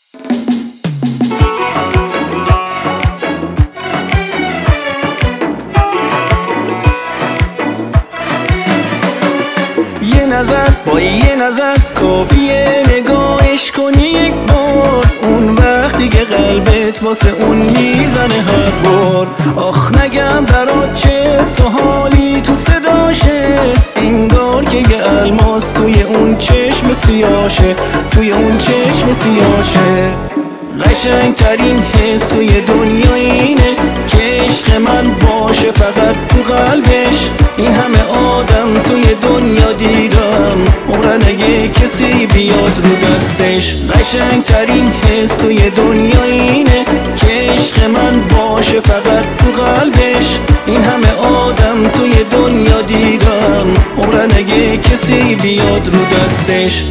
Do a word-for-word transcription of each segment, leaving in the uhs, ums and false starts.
یه نظر با یه نظر کافیه نگاهش کنی یک بار، اون وقت دیگه قلبت واسه اون میزنه هر بار. آخ نگم برات چه سوالی تو صداشه، انگار که یه الماس توی اون چشم سیاشه، توی اون چشم سیاشه. قشنگ ترین حس توی دنیا اینه که عشق من باشه فقط تو قلبش. این همه آدم توی دنیا دیدم، عمرن اگه کسی بیاد رو دستش. قشنگ ترین حس توی دنیا اینه که عشق من باشه فقط تو قلبش. این همه آدم توی دنیا دیدم، عمرن اگه کسی بیاد رو دستش.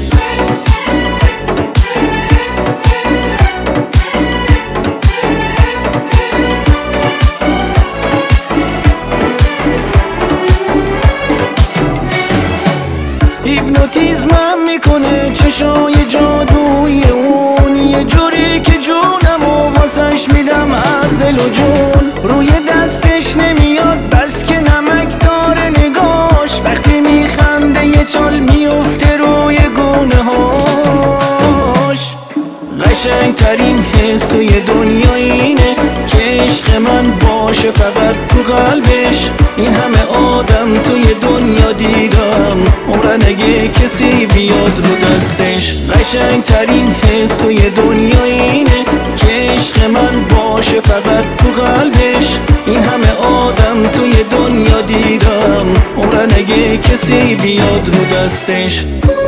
هیپنوتیزمم میکنه چشای جادوی اون، یه جوری که جونمو واسش میدم از دل و جون. روی دستش نمیاد بس که نمک داره نگاش، وقتی میخنده یه چال میفته روی گونه هاش. قشنگ ترین حس توی دنیا اینه که عشق من باشه فقط تو قلبش. این همه آدم توی دنیا دیدم، عمرن اگه کسی بیاد رو دستش. قشنگ ترین حس توی دنیا اینه که عشق من باشه فقط تو قلبش. این همه آدم توی دنیا دیدم، عمرن اگه کسی بیاد رو دستش.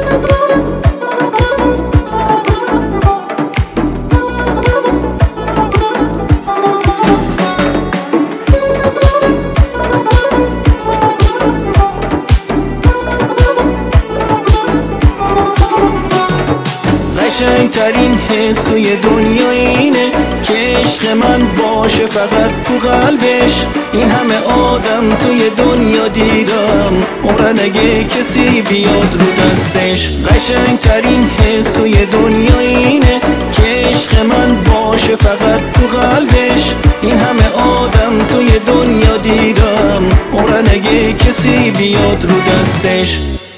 قشنگ ترین حس توی دنیا اینه که عشق من باشه فقط تو قلبش. این همه آدم توی دنیا دیدم، عمرن اگه کسی بیاد رو دستش. قشنگ ترین حس توی دنیا اینه که عشق من باشه فقط تو قلبش. این همه آدم توی دنیا دیدم، عمرن اگه کسی بیاد رو دستش.